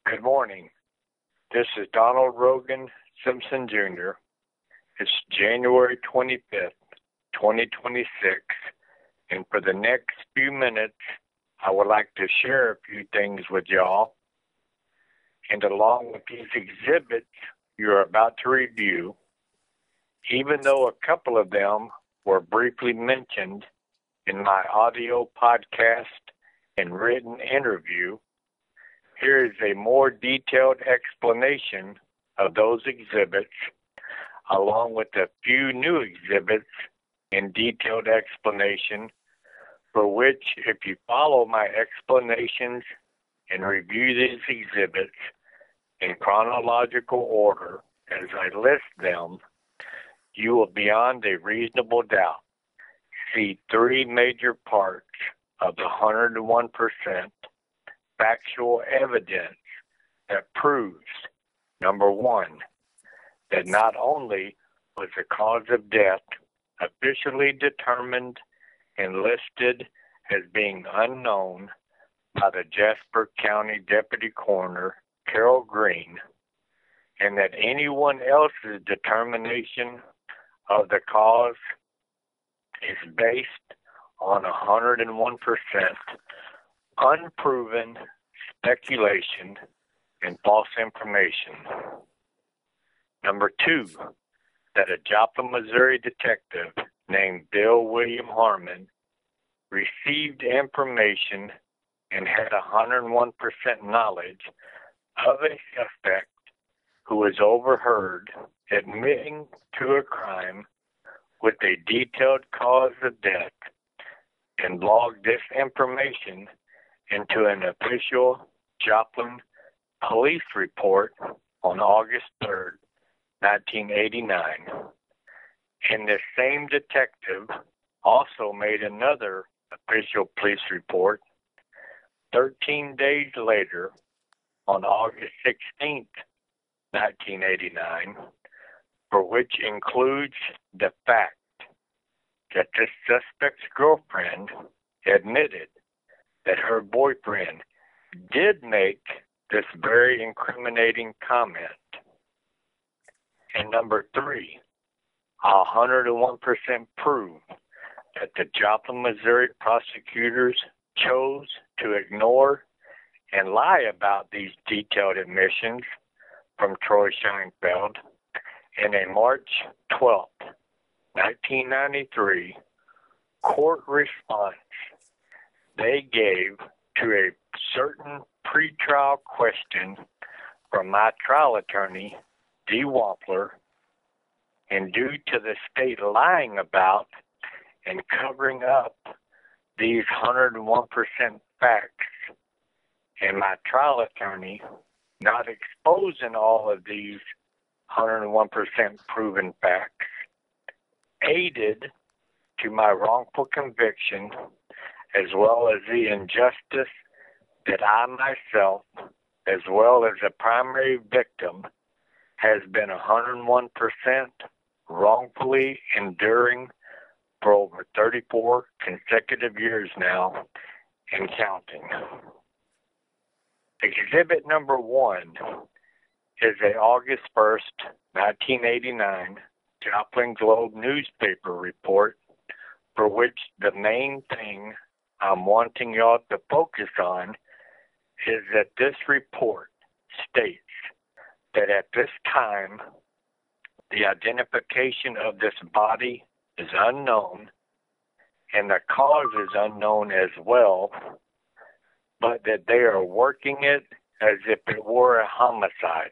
Good morning. This is Donald Rogan Simpson Jr. It's January 25th, 2026, and for the next few minutes, I would like to share a few things with y'all. And along with these exhibits you're about to review, even though a couple of them were briefly mentioned in my audio podcast and written interview, here is a more detailed explanation of those exhibits, along with a few new exhibits and detailed explanation, for which, if you follow my explanations and review these exhibits in chronological order as I list them, you will beyond a reasonable doubt see three major parts of the 101% factual evidence that proves, number one, that not only was the cause of death officially determined and listed as being unknown by the Jasper County Deputy Coroner, Carol Green, and that anyone else's determination of the cause is based on 101% unproven speculation and false information. Number two, that a Joplin, Missouri detective named Bill William Harmon received information and had 101% knowledge of a suspect who was overheard admitting to a crime with a detailed cause of death and logged this information into an official Joplin police report on August 3rd, 1989. And this same detective also made another official police report 13 days later on August 16th, 1989, for which includes the fact that this suspect's girlfriend admitted that her boyfriend did make this very incriminating comment. And number three, 101% proof that the Joplin, Missouri prosecutors chose to ignore and lie about these detailed admissions from Troy Scheinfeld in a March 12th, 1993 court response they gave to a certain pretrial question from my trial attorney, Dee Wampler, and due to the state lying about and covering up these 101% facts, and my trial attorney not exposing all of these 101% proven facts, aided to my wrongful conviction, as well as the injustice that I myself, as well as the primary victim, has been 101% wrongfully enduring for over 34 consecutive years now and counting. Exhibit number one is a August 1st, 1989 Joplin Globe newspaper report, for which the main thing I'm wanting y'all to focus on is that this report states that at this time, the identification of this body is unknown and the cause is unknown as well, but that they are working it as if it were a homicide.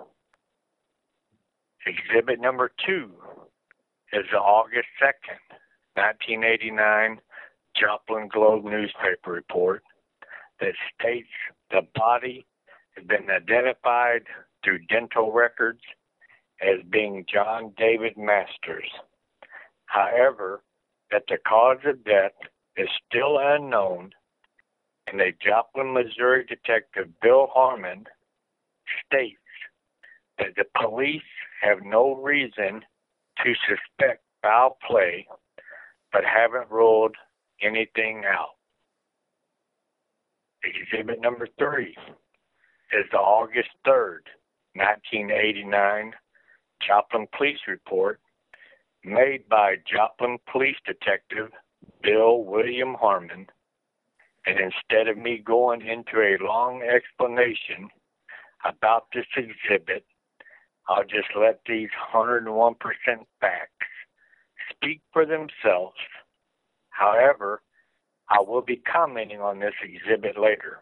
Exhibit number two is the August 2nd, 1989 Joplin Globe newspaper report that states the body has been identified through dental records as being John David Masters. However, that the cause of death is still unknown, and a Joplin, Missouri detective, Bill Harmon, states that the police have no reason to suspect foul play, but haven't ruled anything out. Exhibit number 3 is the August 3rd, 1989 Joplin Police Report made by Joplin Police Detective Bill William Harmon. And instead of me going into a long explanation about this exhibit, I'll just let these 101% facts speak for themselves. However, I will be commenting on this exhibit later.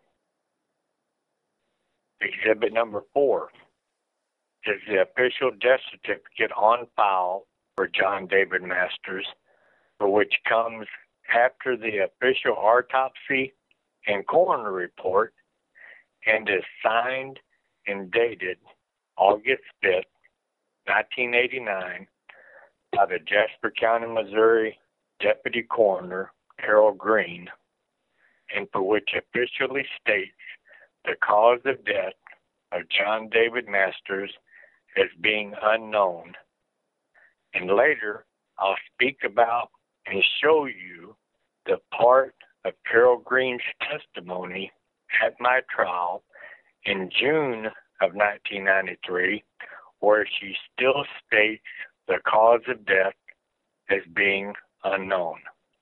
Exhibit number 4 is the official death certificate on file for John David Masters, for which comes after the official autopsy and coroner report and is signed and dated August 5th, 1989 by the Jasper County, Missouri Deputy Coroner Carol Green, and for which officially states the cause of death of John David Masters as being unknown. And later, I'll speak about and show you the part of Carol Green's testimony at my trial in June of 1993, where she still states the cause of death as being unknown.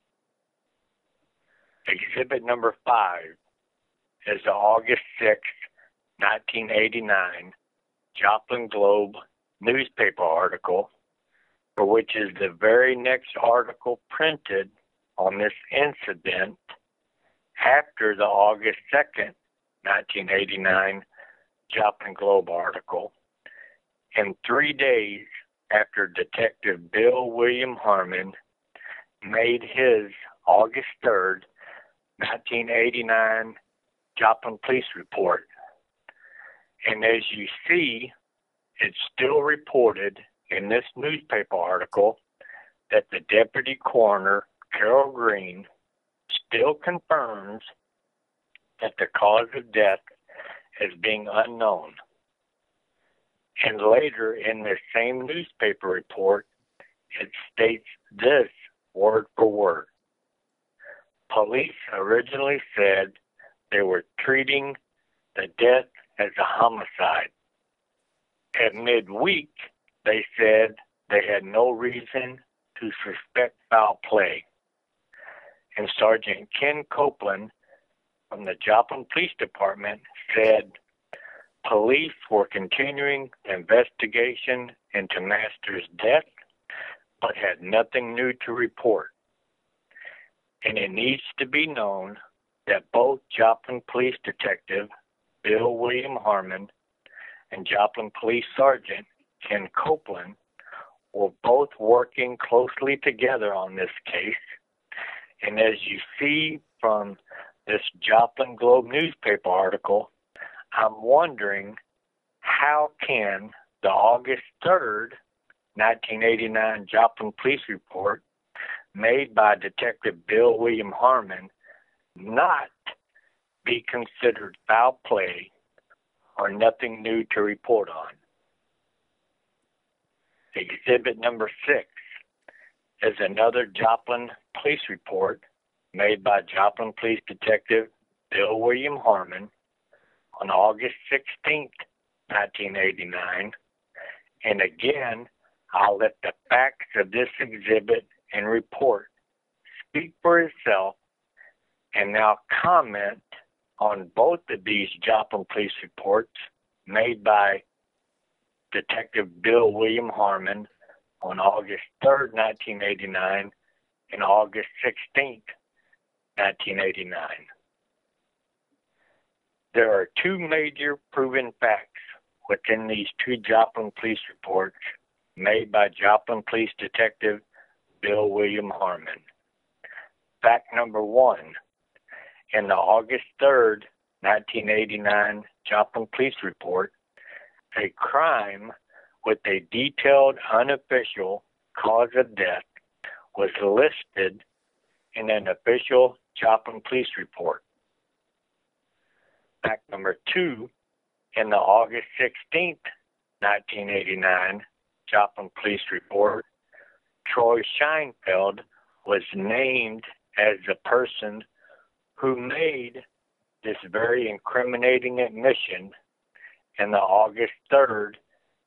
Exhibit number 5 is the August 6, 1989 Joplin Globe newspaper article, for which is the very next article printed on this incident after the August 2nd, 1989 Joplin Globe article, and 3 days after Detective Bill William Harmon made his August 3rd, 1989 Joplin Police Report. And as you see, it's still reported in this newspaper article that the Deputy Coroner, Carol Green, still confirms that the cause of death is being unknown. And later in the same newspaper report, it states this word for word. Police originally said they were treating the death as a homicide. At midweek, they said they had no reason to suspect foul play. And Sergeant Ken Copeland from the Joplin Police Department said police were continuing the investigation into Masters' death, but had nothing new to report. And it needs to be known that both Joplin Police Detective Bill William Harmon and Joplin Police Sergeant Ken Copeland were both working closely together on this case. And as you see from this Joplin Globe newspaper article, I'm wondering, how can the August 3rd, 1989 Joplin Police Report made by Detective Bill William Harmon not be considered foul play or nothing new to report on? Exhibit number 6 is another Joplin Police Report made by Joplin Police Detective Bill William Harmon on August 16th, 1989. And again, I'll let the facts of this exhibit and report speak for itself, and now comment on both of these Joplin Police Reports made by Detective Bill William Harmon on August 3rd, 1989 and August 16th, 1989. There are two major proven facts within these two Joplin Police Reports made by Joplin Police Detective Bill William Harmon. Fact number 1, in the August 3rd, 1989 Joplin Police Report, a crime with a detailed unofficial cause of death was listed in an official Joplin Police Report. Fact number 2, in the August 16th, 1989 Joplin Police Report, Troy Scheinfeld was named as the person who made this very incriminating admission in the August 3rd,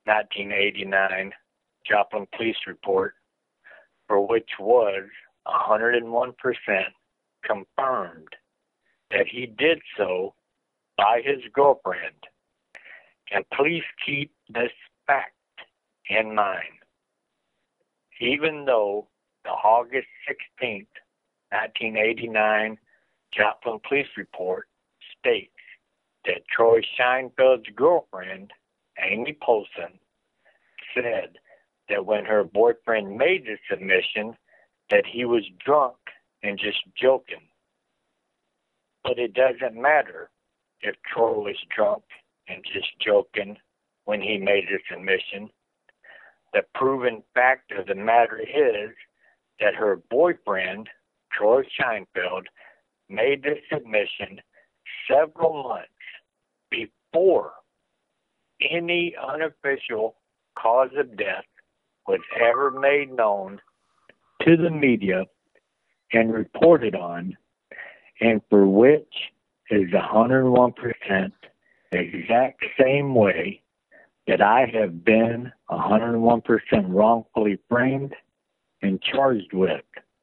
1989 Joplin Police Report, for which was 101% confirmed that he did so by his girlfriend. And please keep this fact in mind. Even though the August 16th, 1989 Joplin Police Report states that Troy Scheinfeld's girlfriend, Amy Polson, said that when her boyfriend made the submission that he was drunk and just joking. But it doesn't matter if Troy was drunk and just joking when he made the submission. The proven fact of the matter is that her boyfriend, Troy Scheinfeld, made the submission several months before any unofficial cause of death was ever made known to the media and reported on, and for which is 101% the exact same way that I have been 101% wrongfully framed and charged with.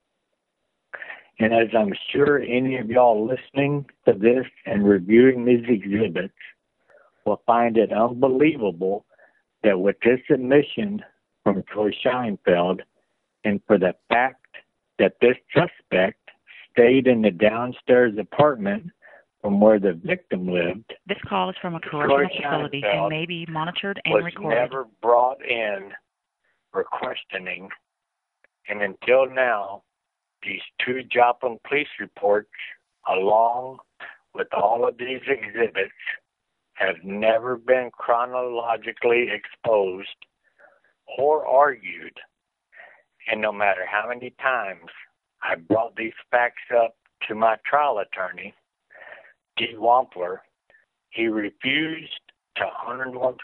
And as I'm sure any of y'all listening to this and reviewing these exhibits will find it unbelievable that with this admission from Troy Scheinfeld, and for the fact that this suspect stayed in the downstairs apartment from where the victim lived. This call is from a correctional facility and may be monitored and recorded. Was never brought in for questioning, and until now, these two Joplin police reports, along with all of these exhibits, have never been chronologically exposed or argued. And no matter how many times I brought these facts up to my trial attorney, D. Wampler, he refused to 101%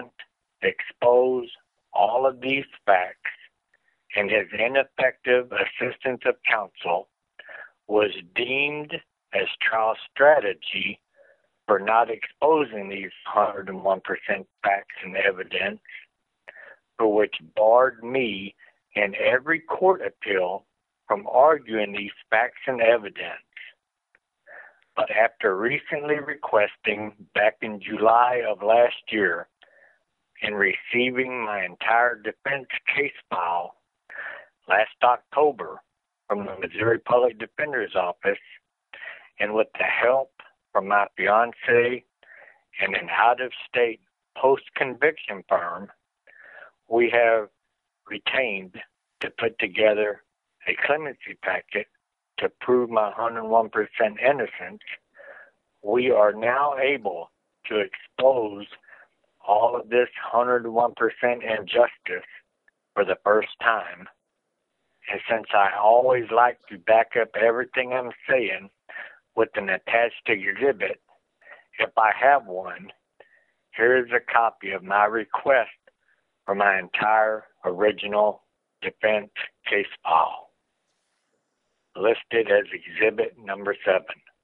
expose all of these facts, and his ineffective assistance of counsel was deemed as trial strategy for not exposing these 101% facts and evidence, for which barred me in every court appeal from arguing these facts and evidence. But after recently requesting back in July of last year and receiving my entire defense case file last October from the Missouri Public Defender's Office, and with the help from my fiance and an out-of-state post-conviction firm, we have retained to put together a clemency packet to prove my 101% innocence. We are now able to expose all of this 101% injustice for the first time. And since I always like to back up everything I'm saying with an attached exhibit, if I have one, here is a copy of my request for my entire original defense case file, listed as Exhibit number 7.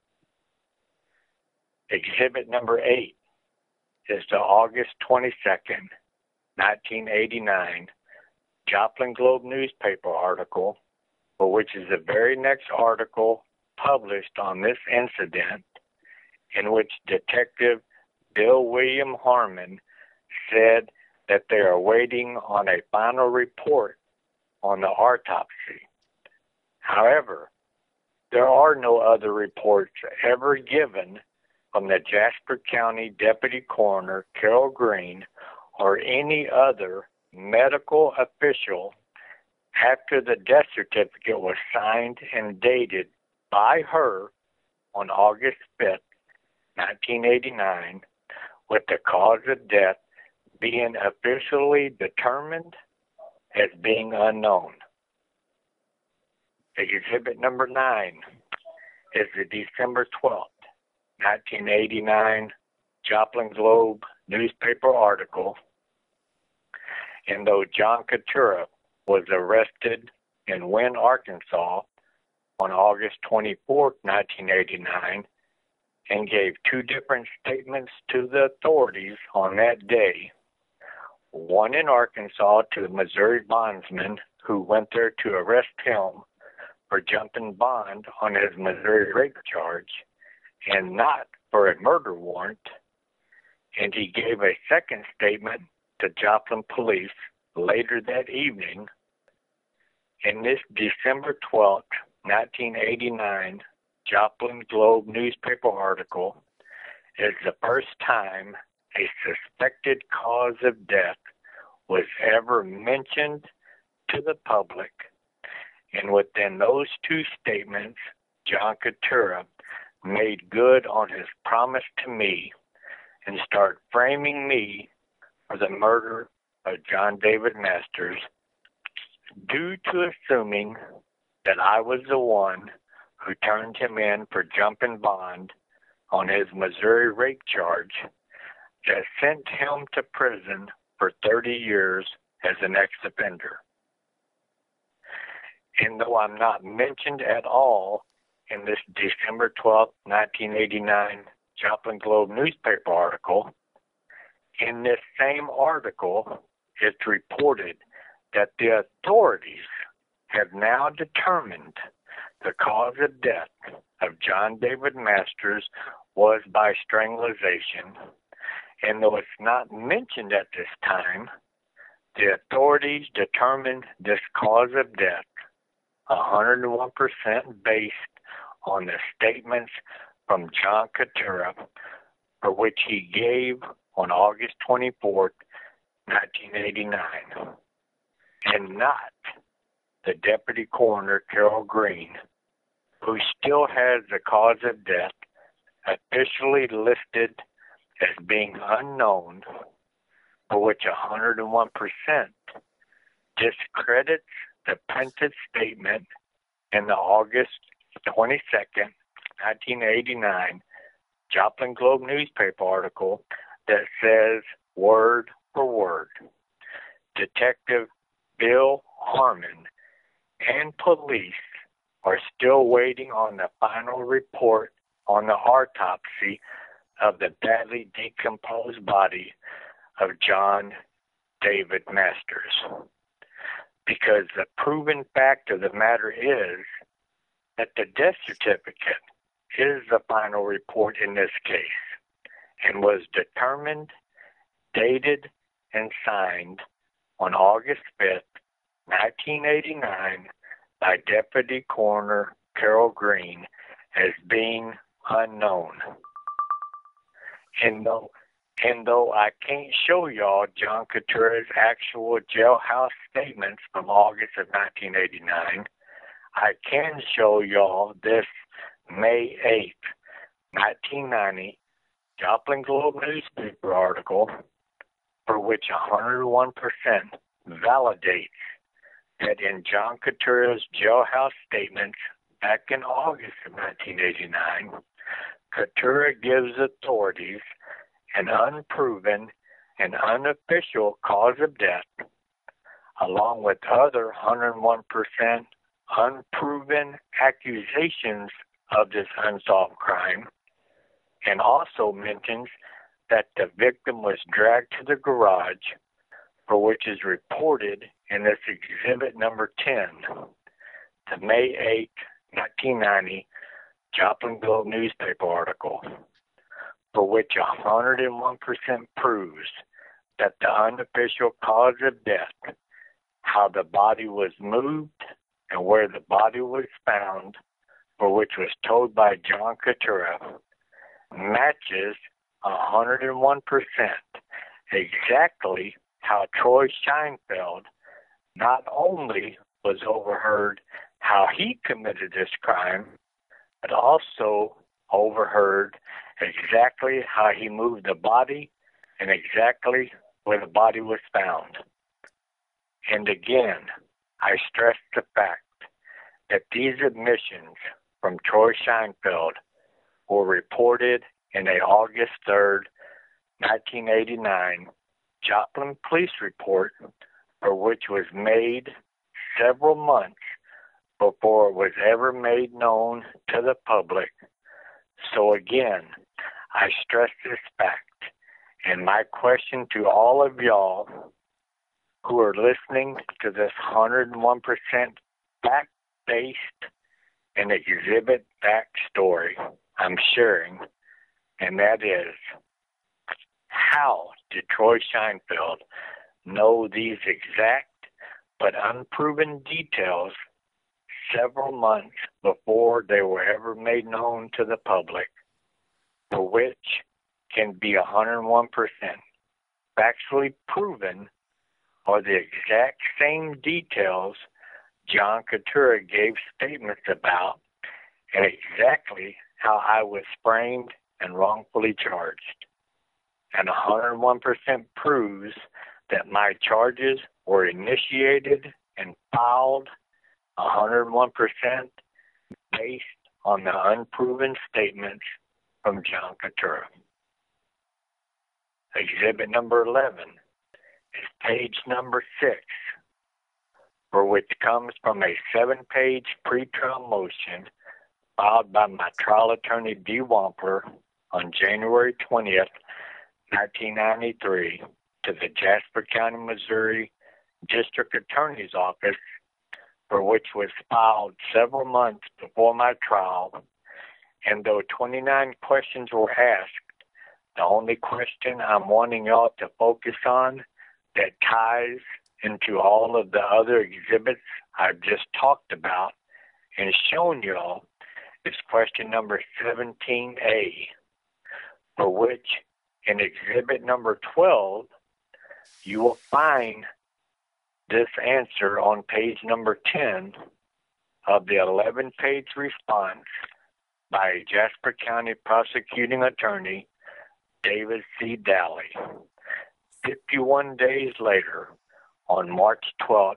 Exhibit number 8 is the August 22nd, 1989 Joplin Globe newspaper article, for which is the very next article published on this incident, in which Detective Bill William Harmon said that they are waiting on a final report on the autopsy. However, there are no other reports ever given from the Jasper County Deputy Coroner Carol Green or any other medical official after the death certificate was signed and dated by her on August 5th, 1989, with the cause of death being officially determined as being unknown. Exhibit number 9 is the December 12th, 1989 Joplin Globe newspaper article. And though John Coutura was arrested in Wynne, Arkansas on August 24th, 1989, and gave two different statements to the authorities on that day. One in Arkansas to the Missouri bondsman who went there to arrest him for jumping bond on his Missouri rape charge and not for a murder warrant. And he gave a second statement to Joplin police later that evening. In this December 12th, 1989, Joplin Globe newspaper article is the first time a suspected cause of death was ever mentioned to the public. And within those two statements, John Katura made good on his promise to me and started framing me for the murder of John David Masters due to assuming that I was the one who turned him in for jumping bond on his Missouri rape charge that sent him to prison for 30 years as an ex-offender. And though I'm not mentioned at all in this December 12, 1989 Joplin Globe newspaper article, in this same article it's reported that the authorities have now determined the cause of death of John David Masters was by strangulation. And though it's not mentioned at this time, the authorities determined this cause of death 101% based on the statements from John Katura, for which he gave on August 24th, 1989, and not the Deputy Coroner, Carol Green, who still has the cause of death officially listed as being unknown, for which 101% discredits the printed statement in the August 22nd, 1989 Joplin Globe newspaper article that says word for word, Detective Bill Harmon and police are still waiting on the final report on the autopsy of the badly decomposed body of John David Masters. Because the proven fact of the matter is that the death certificate is the final report in this case and was determined, dated, and signed on August 5th, 1989 by Deputy Coroner Carol Green as being unknown. And though I can't show y'all John Katura's actual jailhouse statements from August of 1989, I can show y'all this May 8th, 1990 Joplin Globe newspaper article, for which 101% validates that in John Katura's jailhouse statements back in August of 1989, Katura gives authorities an unproven and unofficial cause of death, along with other 101% unproven accusations of this unsolved crime, and also mentions that the victim was dragged to the garage, for which is reported in this exhibit number 10, the May 8, 1990 Joplin Globe newspaper article, for which 101% proves that the unofficial cause of death, how the body was moved and where the body was found, for which was told by John Katura, matches 101% exactly how Troy Scheinfeld not only was overheard how he committed this crime, but also overheard exactly how he moved the body and exactly where the body was found. And again, I stress the fact that these admissions from Troy Scheinfeld were reported in a August 3rd, 1989 Joplin police report, for which was made several months before it was ever made known to the public. So again, I stress this fact, and my question to all of y'all who are listening to this 101% fact-based and exhibit-backed story I'm sharing, and that is, how did Troy Scheinfeld know these exact but unproven details several months before they were ever made known to the public, for which can be 101% factually proven are the exact same details John Katura gave statements about and exactly how I was framed and wrongfully charged. And 101% proves that my charges were initiated and filed 101% based on the unproven statements from John Katura. Exhibit number 11 is page number 6, for which comes from a 7-page pretrial motion filed by my trial attorney D. Wampler on January 20th, 1993 to the Jasper County, Missouri District Attorney's Office, for which was filed several months before my trial. And though 29 questions were asked, the only question I'm wanting y'all to focus on that ties into all of the other exhibits I've just talked about and shown y'all is question number 17A, for which in exhibit number 12, you will find this answer on page number 10 of the 11-page response by Jasper County Prosecuting Attorney David C. Daly. 51 days later, on March 12,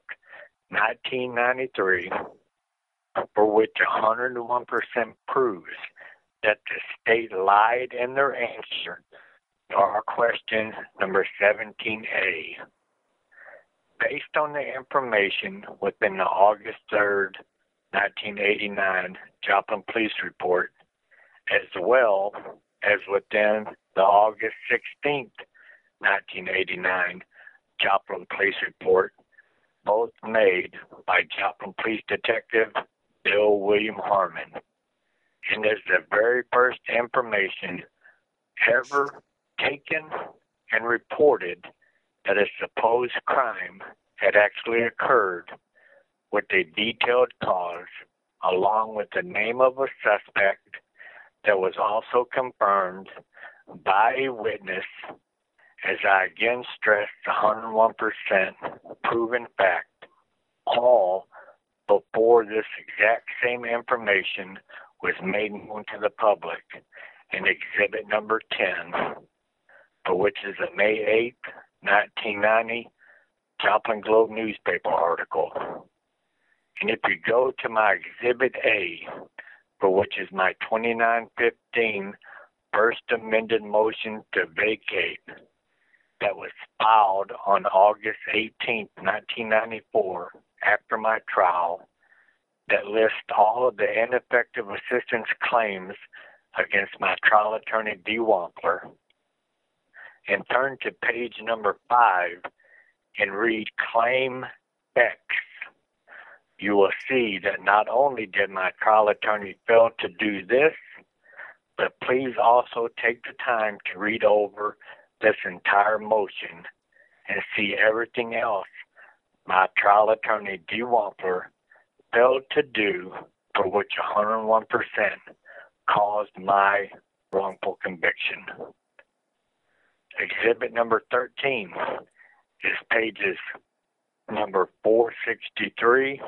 1993, for which 101% proves that the state lied in their answer to our question number 17A. Based on the information within the August 3rd, 1989 Joplin Police Report, as well as within the August 16th, 1989 Joplin Police Report, both made by Joplin Police Detective Bill William Harmon, and is the very first information ever taken and reported that a supposed crime had actually occurred, with a detailed cause along with the name of a suspect that was also confirmed by a witness, as I again stress the 101% proven fact, all before this exact same information was made known to the public in exhibit number 10, for which is a May 8th, 1990 Joplin Globe newspaper article. And if you go to my exhibit A, for which is my 2915 first amended motion to vacate that was filed on August 18th, 1994, after my trial, that lists all of the ineffective assistance claims against my trial attorney D. Wampler, and turn to page number 5 and read Claim X, you will see that not only did my trial attorney fail to do this, but please also take the time to read over this entire motion and see everything else my trial attorney D. Wampler failed to do, for which 101% caused my wrongful conviction. Exhibit number 13 is pages number 463,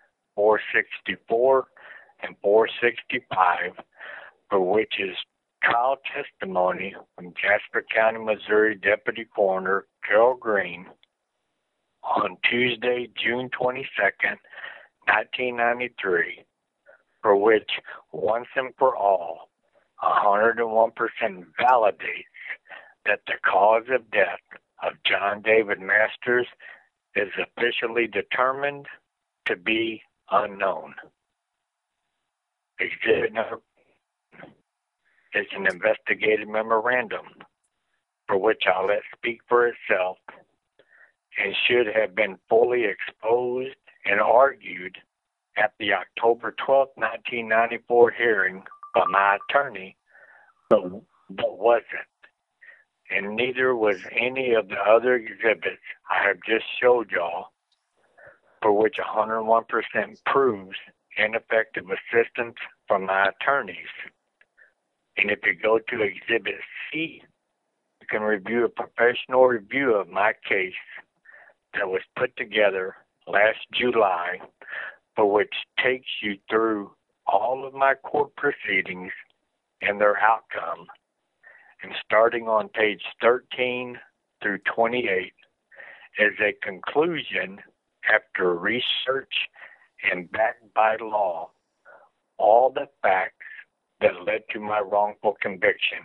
464, and 465, for which is trial testimony from Jasper County, Missouri Deputy Coroner Carol Green on Tuesday, June 22nd, 1993, for which once and for all, 101% validates that the cause of death of John David Masters is officially determined to be unknown. Exhibit number is an investigative memorandum, for which I'll let speak for itself, and should have been fully exposed and argued at the October 12, 1994 hearing by my attorney, but wasn't. And neither was any of the other exhibits I have just showed y'all, for which 101% proves ineffective assistance from my attorneys. And if you go to Exhibit C, you can review a professional review of my case that was put together last July, for which takes you through all of my court proceedings and their outcome. And starting on page 13 through 28 is a conclusion after research and backed by law, all the facts that led to my wrongful conviction.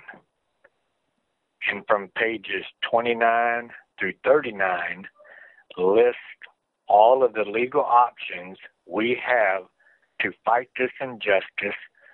And from pages 29 through 39 list all of the legal options we have to fight this injustice.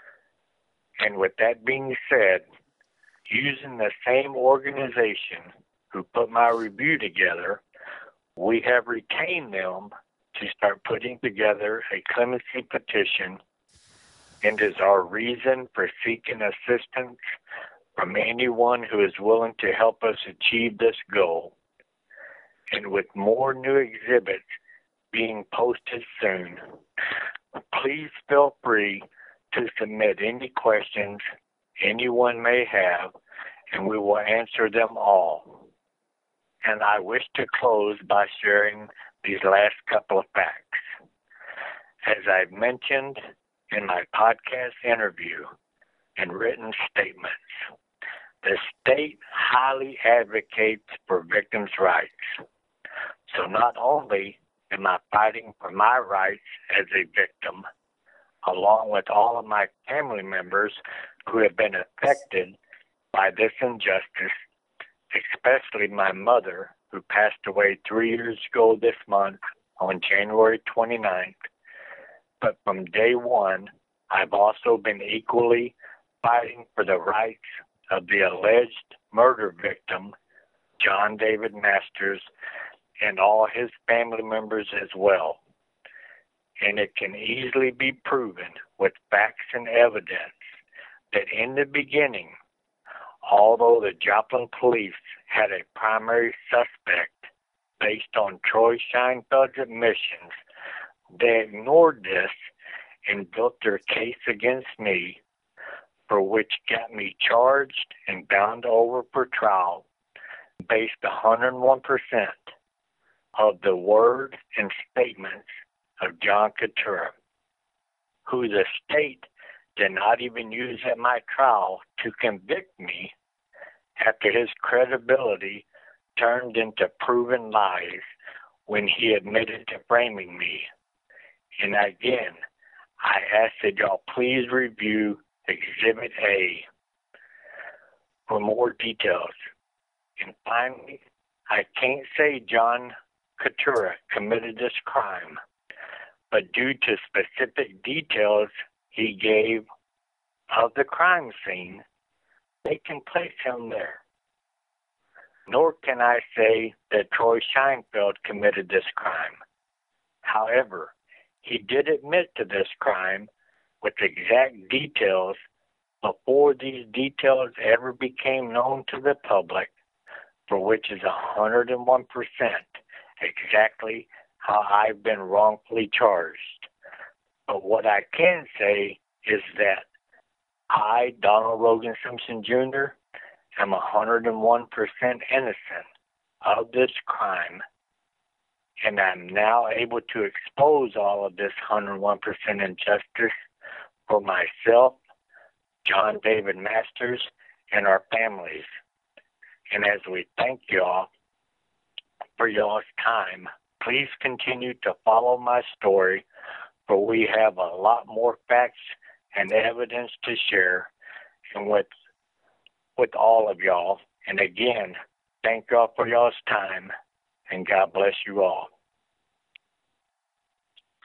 And with that being said, using the same organization who put my review together, we have retained them to start putting together a clemency petition, and is our reason for seeking assistance from anyone who is willing to help us achieve this goal. And with more new exhibits being posted soon, please feel free to submit any questions anyone may have, and we will answer them all. And I wish to close by sharing these last couple of facts. As I've mentioned in my podcast interview and written statements, the state highly advocates for victims' rights. So not only am I fighting for my rights as a victim, along with all of my family members who have been affected by this injustice, especially my mother, who passed away 3 years ago this month on January 29th. But from day one, I've also been equally fighting for the rights of the alleged murder victim, John David Masters, and all his family members as well. And it can easily be proven with facts and evidence that in the beginning, although the Joplin police had a primary suspect based on Troy Scheinfeld's admissions, they ignored this and built their case against me, for which got me charged and bound over for trial based 101% of the word and statements of John Couture, who the state did not even use at my trial to convict me after his credibility turned into proven lies when he admitted to framing me. And again, I ask that y'all please review Exhibit A for more details. And finally, I can't say John Couture committed this crime, but due to specific details he gave of the crime scene, they can place him there. Nor can I say that Troy Scheinfeld committed this crime. However, he did admit to this crime with exact details before these details ever became known to the public, for which is 101% exactly how I've been wrongfully charged. But what I can say is that I, Donald Rogan Simpson Jr., am 101% innocent of this crime, and I'm now able to expose all of this 101% injustice for myself, John David Masters, and our families. And as we thank y'all for y'all's time, please continue to follow my story, for we have a lot more facts and evidence to share, and with all of y'all. And again, thank y'all for y'all's time, and God bless you all.